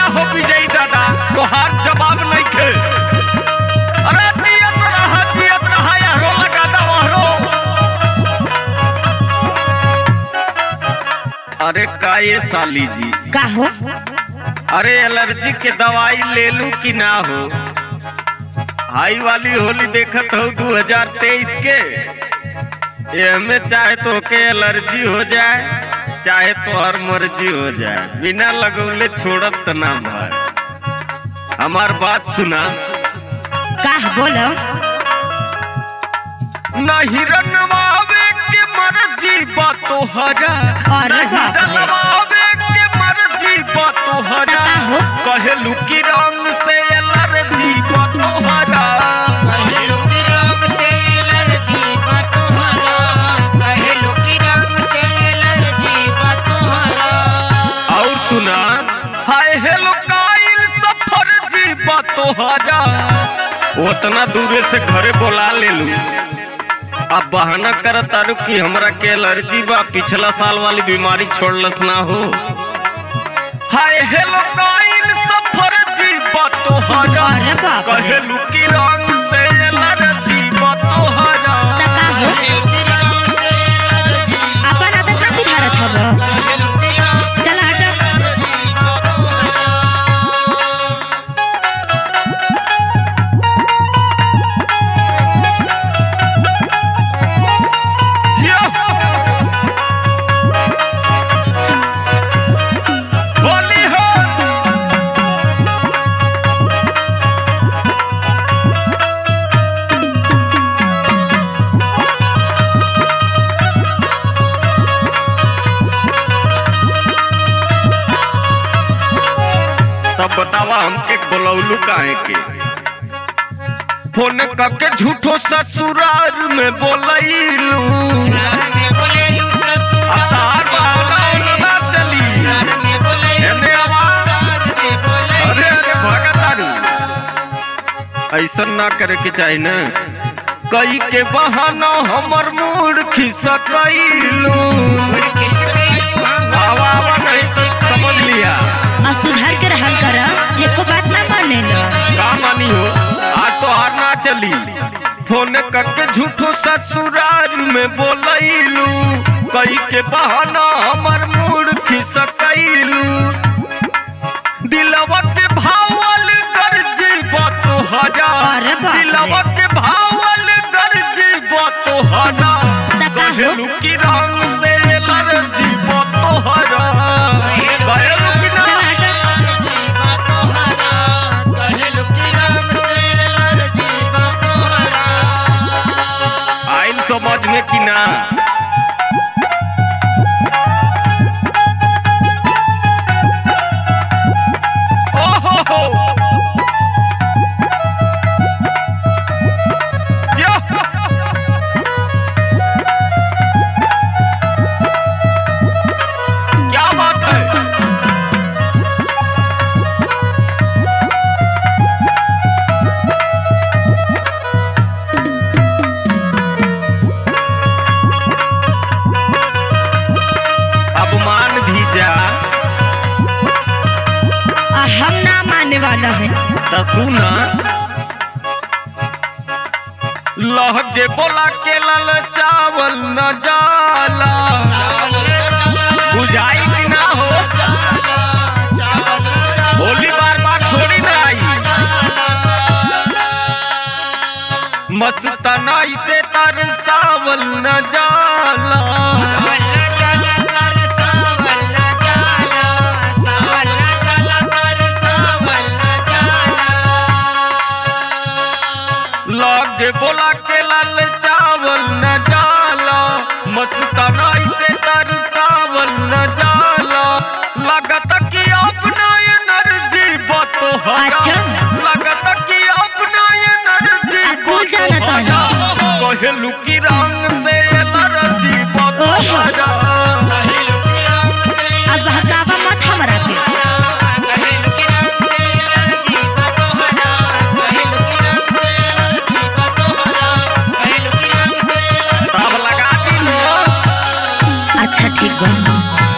जा हो विजयी दादा तोहार जवाब नहीं थे। अरे जियत रहा यारो लगा दा वहरो। अरे का ये साली जी का हो? अरे एलर्जी के दवाई ले लूं कि ना हो? हाई वाली होली देखत हो 2023 के एमे चाहे तो के एलर्जी हो जाए चाहे तो हर मर्जी हो जाए बिना लगौले छोड़त त ना भाई। हमार बात सुना का बोलो? नहीं रंगवावे के मर्जी बा तोहरा। अरे बाप रे। रंगवावे के मर्जी बा तोहरा। का हो? कहलू की रंग से एलर्जी बा तोहरा। और सुना हाय हेलो काइल सफर जी बा तोहरा। उतना दूरे से घरे बोला ले लू अब बहाना करत तारू कि हमरा के एलर्जी बा पिछला साल वाली बीमारी छोड़लस ना हो। हाय हेलो काइल सफर जी बा तोहरा। अरे बाप रे। कहलू की रंग से एलर्जी बा तोहरा। का हो? अपन आदत ना सुधारत हबो। चल हट। होली हो तब बतावा हमके बोलौलू काहे के? फोन करके झूठो ससुराल में बोलैलू। असार बावला ना चली। एने आवाज। अरे भगतारू ऐसा ना करे के चाहिए ना। कई के बहाना हमर मूड खिसकैलू। आवा नहीं तो समझ लिया। और सुधार के रहल कर। एको बात ना माने लो। का मानी हो आज तो हार ना चली। फोन करके झूठो ससुराल में बोलैलू। कई के बहाना हमर मूड खिसकैलू। दिलवा के भावल गर्जी बा तोहरा। अरे बाप रे। दिलवा के भावल गर्जी बा तोहरा। कहलू की रंग से एलर्जी बा तोहरा। कहलू की ना आइन समझ में कि ना? ओहो हो यो। क्या बात है? अब मान भी जा हम ना मानने वाला है। त सुना लहके बोला के लाल चावल न जाला। बुझाई कि ना हो? होली बार बार थोड़ी ना आई। मस्तानाई से तर चावल न जाला। लागे बोला के लाल चावल न जाला। मस्तानाई से तर चावल न जाला। लगता कि अपना एनर्जी बा तोहरा। अच्छा। लगता कि अपना एनर्जी अब भूल जाना तो है। कहलू की रंग से एलर्जी बा तोहरा। अब हकावा मत हमरा के। सब लगा दी। अच्छा ठीक बा।